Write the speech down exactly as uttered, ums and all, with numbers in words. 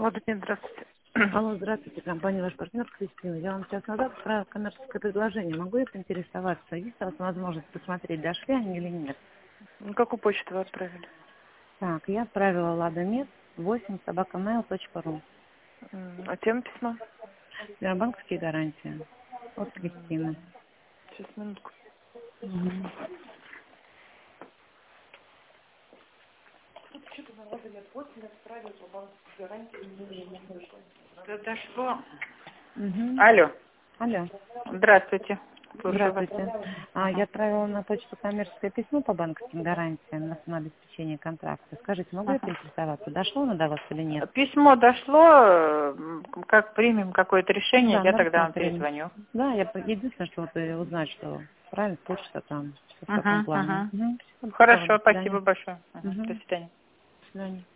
Владимир, здравствуйте. Алло, здравствуйте, компания «Ваш партнер» Кристина. Я вам сейчас назад отправила коммерческое предложение. Могу я поинтересоваться, есть у вас возможность посмотреть, дошли они или нет? На какую почту вы отправили? Так, я отправила ладомед восемь собака mail точка ру. М, А тема письма? Сбербанковские гарантии. От Кристины. Сейчас, минутку. Мгм. Это дошло. Мгм. Алло. Алло, Здравствуйте. Слушаю вас. здравствуйте. А, я отправила на почту коммерческое письмо по банковским гарантиям на на обеспечение контракта. Скажите, могу я Ага. поинтересоваться, дошло оно до вас или нет? Письмо дошло. м, Как примем какое-то Ну решение, да, я на тогда вам рассмотрение. перезвоню. Да, я по- единственное, что вот э, узнать, что правильно почта там, что в каком Ага, плане. ага. Угу. Всего доброго, Хорошо, до свидания. спасибо большое. Ага, Угу. до свидания. До свидания.